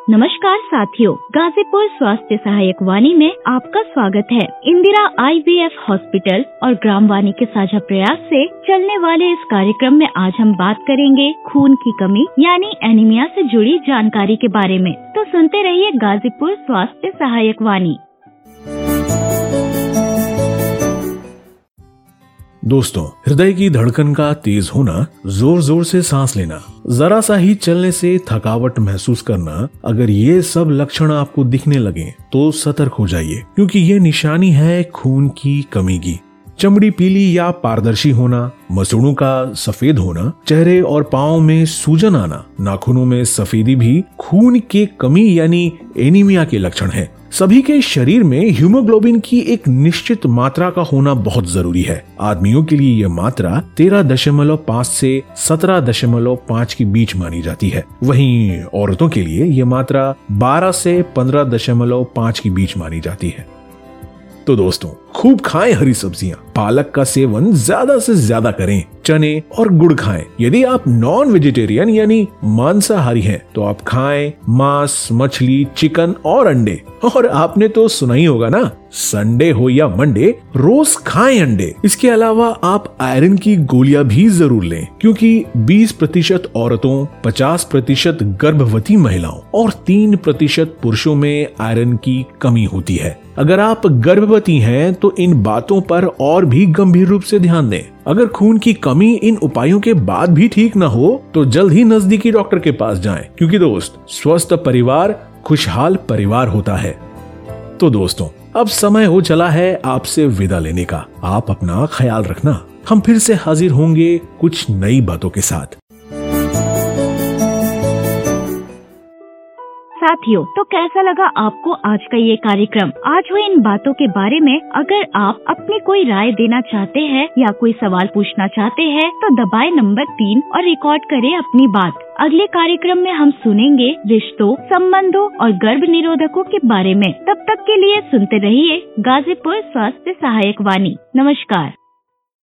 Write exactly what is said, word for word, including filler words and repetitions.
नमस्कार साथियों, गाजीपुर स्वास्थ्य सहायक वाणी में आपका स्वागत है। इंदिरा आईवीएफ हॉस्पिटल और ग्राम वाणी के साझा प्रयास से चलने वाले इस कार्यक्रम में आज हम बात करेंगे खून की कमी यानी एनीमिया से जुड़ी जानकारी के बारे में। तो सुनते रहिए गाजीपुर स्वास्थ्य सहायक वाणी। दोस्तों, हृदय की धड़कन का तेज होना, जोर जोर से सांस लेना, जरा सा ही चलने से थकावट महसूस करना, अगर ये सब लक्षण आपको दिखने लगे तो सतर्क हो जाइए, क्योंकि ये निशानी है खून की कमी की। चमड़ी पीली या पारदर्शी होना, मसूड़ों का सफेद होना, चेहरे और पांव में सूजन आना, नाखूनों में सफेदी भी खून की कमी यानी एनीमिया के लक्षण है। सभी के शरीर में हीमोग्लोबिन की एक निश्चित मात्रा का होना बहुत जरूरी है। आदमियों के लिए यह मात्रा तेरह दशमलव पाँच से सत्रह दशमलव पाँच के बीच मानी जाती है। वहीं औरतों के लिए यह मात्रा बारह से पंद्रह दशमलव पाँच के बीच मानी जाती है। तो दोस्तों, खूब खाएं हरी सब्जियां, पालक का सेवन ज्यादा से ज्यादा करें, चने और गुड़ खाएं। यदि आप नॉन वेजिटेरियन यानी मांसाहारी हैं, तो आप खाएं मांस, मछली, चिकन और अंडे। और आपने तो सुना ही होगा ना, संडे हो या मंडे, रोज खाएं अंडे। इसके अलावा आप आयरन की गोलियां भी जरूर लें, क्योंकि बीस प्रतिशत औरतों, पचास प्रतिशत गर्भवती महिलाओं और तीन प्रतिशत पुरुषों में आयरन की कमी होती है। अगर आप गर्भवती हैं तो इन बातों पर और भी गंभीर रूप से ध्यान दें। अगर खून की कमी इन उपायों के बाद भी ठीक न हो तो जल्द ही नजदीकी डॉक्टर के पास जाएं, क्योंकि दोस्त, स्वस्थ परिवार खुशहाल परिवार होता है। तो दोस्तों, अब समय हो चला है आपसे विदा लेने का। आप अपना ख्याल रखना। हम फिर से हाजिर होंगे कुछ नई बातों के साथ। साथियों, तो कैसा लगा आपको आज का ये कार्यक्रम? आज हुई इन बातों के बारे में अगर आप अपनी कोई राय देना चाहते हैं या कोई सवाल पूछना चाहते हैं तो दबाए नंबर तीन और रिकॉर्ड करें अपनी बात। अगले कार्यक्रम में हम सुनेंगे रिश्तों, संबंधों और गर्भ निरोधकों के बारे में। तब तक के लिए सुनते रहिए गाजीपुर स्वास्थ्य सहायक वाणी। नमस्कार।